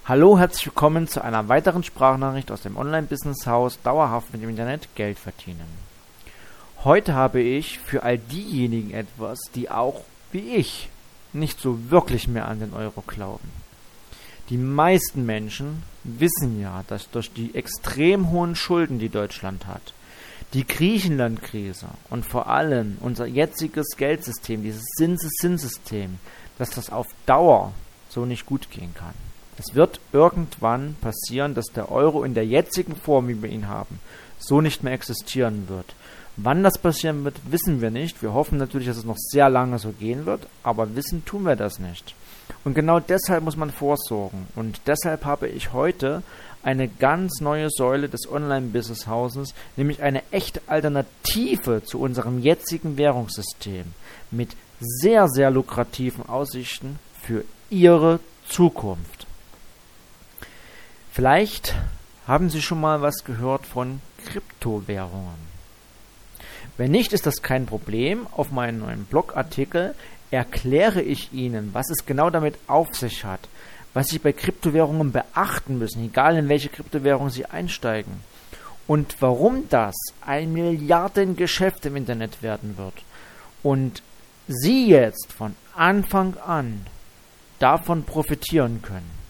Hallo, herzlich willkommen zu einer weiteren Sprachnachricht aus dem Online-Business-Haus Dauerhaft mit dem Internet Geld verdienen. Heute habe ich für all diejenigen etwas, die auch, wie ich, nicht so wirklich mehr an den Euro glauben. Die meisten Menschen wissen ja, dass durch die extrem hohen Schulden, die Deutschland hat, die Griechenland-Krise und vor allem unser jetziges Geldsystem, dieses Zinseszins-System, dass das auf Dauer so nicht gut gehen kann. Es wird irgendwann passieren, dass der Euro in der jetzigen Form, wie wir ihn haben, so nicht mehr existieren wird. Wann das passieren wird, wissen wir nicht. Wir hoffen natürlich, dass es noch sehr lange so gehen wird, aber wissen tun wir das nicht. Und genau deshalb muss man vorsorgen. Und deshalb habe ich heute eine ganz neue Säule des Online-Business-Hauses, nämlich eine echte Alternative zu unserem jetzigen Währungssystem mit sehr, sehr lukrativen Aussichten für Ihre Zukunft. Vielleicht haben Sie schon mal was gehört von Kryptowährungen. Wenn nicht, ist das kein Problem. Auf meinem neuen Blogartikel erkläre ich Ihnen, was es genau damit auf sich hat, was Sie bei Kryptowährungen beachten müssen, egal in welche Kryptowährung Sie einsteigen, und warum das ein Milliardengeschäft im Internet werden wird und Sie jetzt von Anfang an davon profitieren können.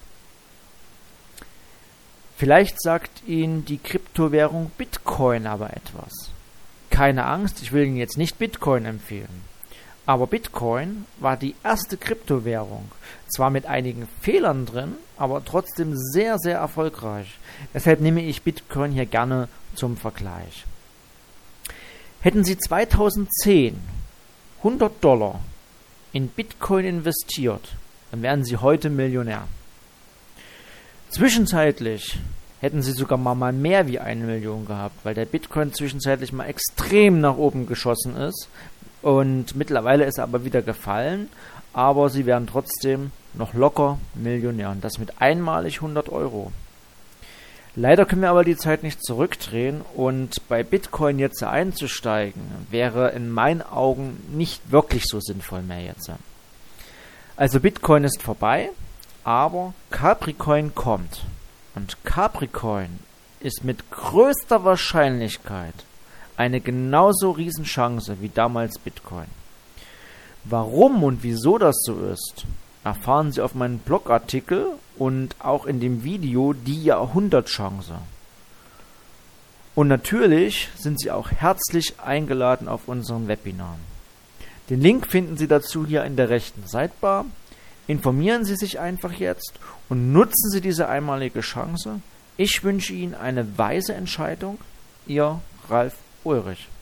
Vielleicht sagt Ihnen die Kryptowährung Bitcoin aber etwas. Keine Angst, ich will Ihnen jetzt nicht Bitcoin empfehlen. Aber Bitcoin war die erste Kryptowährung. Zwar mit einigen Fehlern drin, aber trotzdem sehr, sehr erfolgreich. Deshalb nehme ich Bitcoin hier gerne zum Vergleich. Hätten Sie 2010 $100 in Bitcoin investiert, dann wären Sie heute Millionär. Zwischenzeitlich hätten Sie sogar mal mehr wie 1 Million gehabt, weil der Bitcoin zwischenzeitlich mal extrem nach oben geschossen ist und mittlerweile ist er aber wieder gefallen, aber Sie wären trotzdem noch locker Millionär und das mit einmalig 100 Euro. Leider können wir aber die Zeit nicht zurückdrehen und bei Bitcoin jetzt einzusteigen, wäre in meinen Augen nicht wirklich so sinnvoll mehr jetzt. Also Bitcoin ist vorbei. Aber Capricoin kommt. Und Capricoin ist mit größter Wahrscheinlichkeit eine genauso Riesenchance wie damals Bitcoin. Warum und wieso das so ist, erfahren Sie auf meinem Blogartikel und auch in dem Video Die Jahrhundertchance. Und natürlich sind Sie auch herzlich eingeladen auf unseren Webinaren. Den Link finden Sie dazu hier in der rechten Sidebar. Informieren Sie sich einfach jetzt und nutzen Sie diese einmalige Chance. Ich wünsche Ihnen eine weise Entscheidung. Ihr Ralf Ulrich.